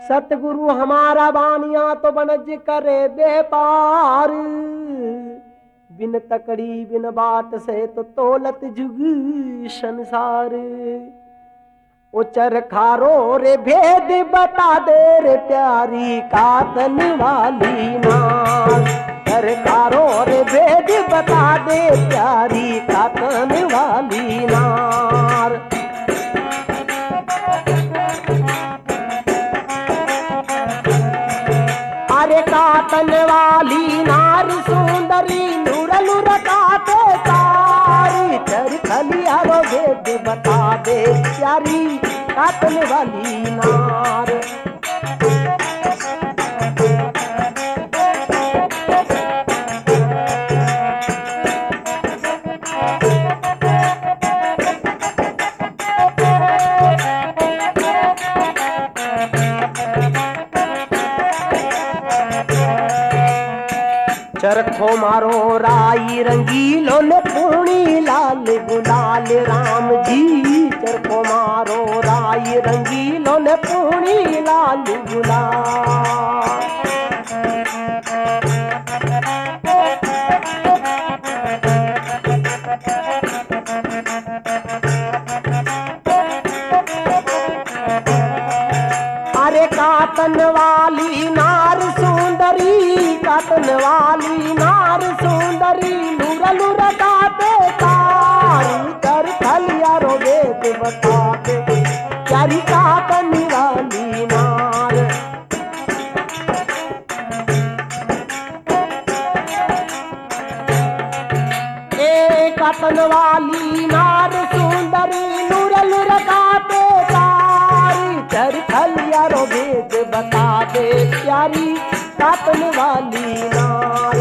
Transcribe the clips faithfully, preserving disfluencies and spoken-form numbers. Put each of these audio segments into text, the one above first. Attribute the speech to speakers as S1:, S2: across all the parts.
S1: सतगुरु हमारा बानिया तो बनज करे व्यापार, बिन तकड़ी बिन बात से तो तोलत जुग संसार। ओ चरखारो रे भेद बता दे रे प्यारी कातन वाली नार, चरखारो रे भेद बता दे प्यारी कातन वाली नार। अरे कातन वाली नार सुंदरी नूर नूर काटे तारी, चरखलिया रो भेद बता दे प्यारी कातन वाली नार। चरखो मारो राई रंगीलो ने पूणी लाल गुलाल राम जी, चरखो मारो राई रंगीलो ने पूणी लाल गुलाल। अरे कातन वाली नार सुंदरी, कातन वाली नार सुंदरी नूर नूर काटे तारी, चरखलिया रो भेद बता दे प्यारी कातन वाली नार। ए कातन वाली नार सुंदरी नूर नूर काटे तारी, चरखलिया रो भेद बता दे प्यारी कातन वाली नार।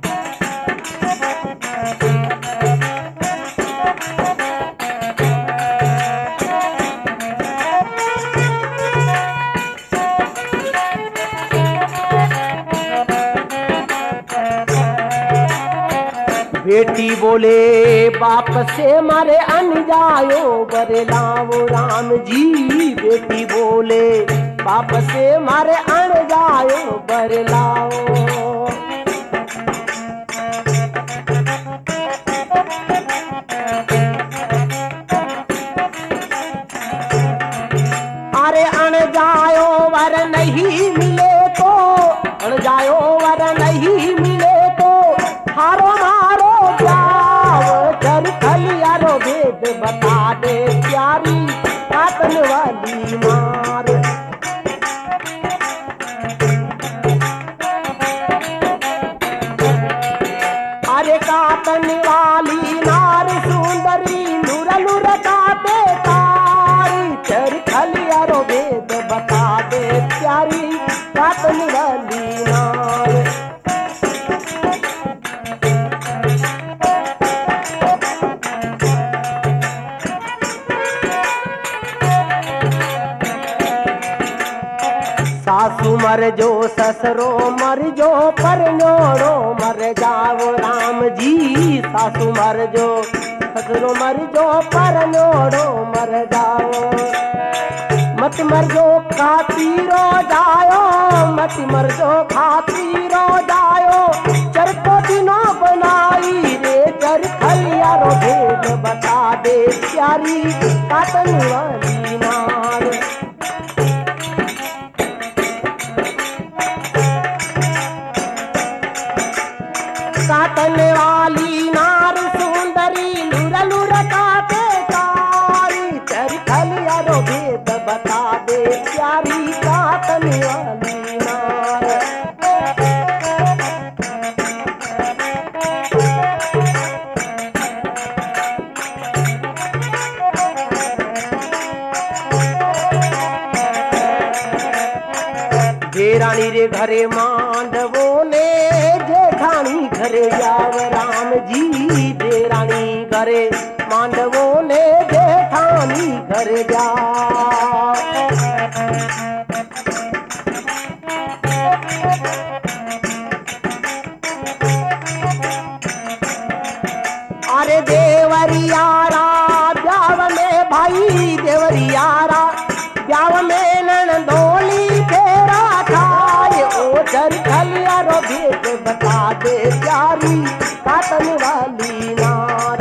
S1: बेटी बोले बाप से मारे अन जायो बरे लाओ राम जी, बेटी बोले बाप से मारे अन जायो बरे लाओ। अरे अन जायो वर नहीं मिले तो, अन जायो वर नहीं मिले तो हारो मारो जाओ, चरखलिया रो भेद बता दे प्यारी कातन वाली नार। अरे कातन वाली नार सुंदरी नूर नूर काटे तारी, चरखलिया रो भेद बता दे प्यारी कातन वाली नार। सासू मर जो ससरो मर जो पर न्योड़ो मर जाओ राम जी, सासू मर जो ससरो मर जो पर न्योड़ो मर जाओ। मत मर जो खाती रो जायो, मत मर जो खाती रो जायो, चरखो दिनों बनाई रे चरखलिया रो भेद बता दे प्यारी कातन वाली नार। कातन वाली नार सुंदरी नूर नूर काटे तारी, चरखलिया रो भेद बता दे प्यारी कातन वाली नार। जेरानी रे घरे मांडवो ने जेठानी घरे जाव राम जी, जेरानी घरे मांडवो ने जेठानी घरे जाव। अरे देवरियारा ब्याव में भाई देवरियारा ब्याव में नंदोली थे दे प्यारी काटन वाली नार।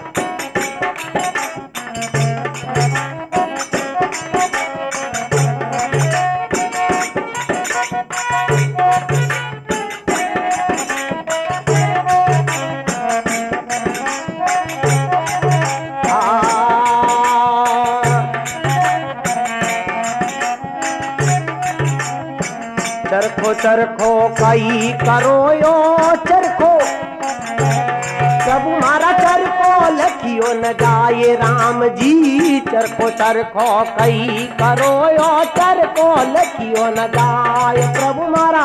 S1: चरखो चरखो कई करो यो चरखो, प्रभु मारा चरखो लखियो न जाए राम जी। चरखो चरखो कई करो यो चरखो लखियो न जाए प्रभु मारा।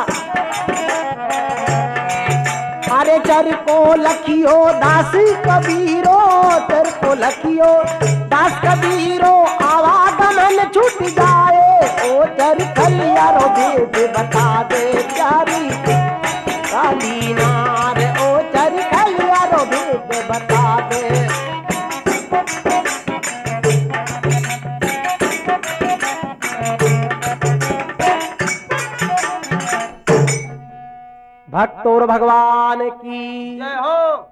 S1: अरे चरखो लखियो दास कबीरो, चरखो लखियो दास कबीरो आवागमन छूट जाए। ओ चरखलियारो भेद बता दे प्यारी काली नार, ओ चरखलियारो भेद बता दे। भक्तों भगवान की
S2: जय हो।